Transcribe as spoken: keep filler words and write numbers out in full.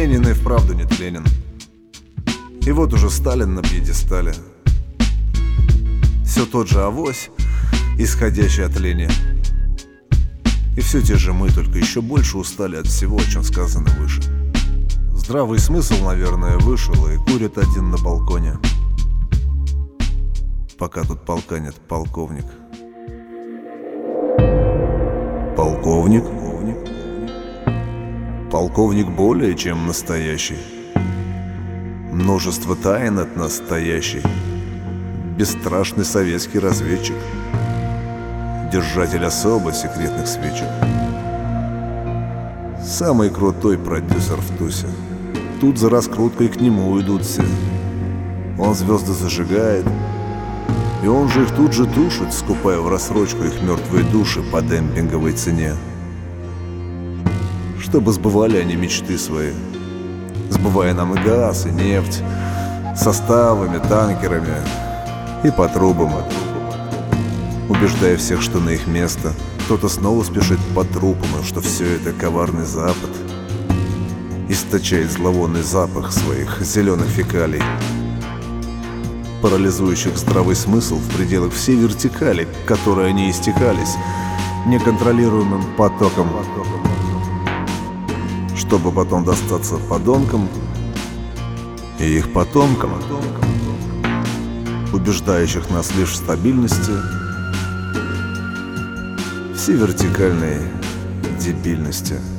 Ленин и вправду нет Ленин. И вот уже Сталин на пьедестале. Все тот же авось, исходящий от лени. И все те же мы, только еще больше устали от всего, о чем сказано выше. Здравый смысл, наверное, вышел, и курит один на балконе. Пока тут полканет полковник. Полковник? Полковник более чем настоящий. Множество тайн от настоящей. Бесстрашный советский разведчик, держатель особо секретных свечек. Самый крутой продюсер в тусе. Тут за раскруткой к нему идут все. Он звезды зажигает, и он же их тут же тушит, скупая в рассрочку их мертвые души по демпинговой цене. Чтобы сбывали они мечты свои, сбывая нам и газ, и нефть, составами, танкерами и по трубам, убеждая всех, что на их место кто-то снова спешит по трупам, и что все это коварный Запад источает зловонный запах своих зеленых фекалий, парализующих здравый смысл в пределах всей вертикали, к которой они истекались неконтролируемым потоком, чтобы потом достаться подонкам и их потомкам, убеждающих нас лишь в стабильности всей вертикальной дебильности.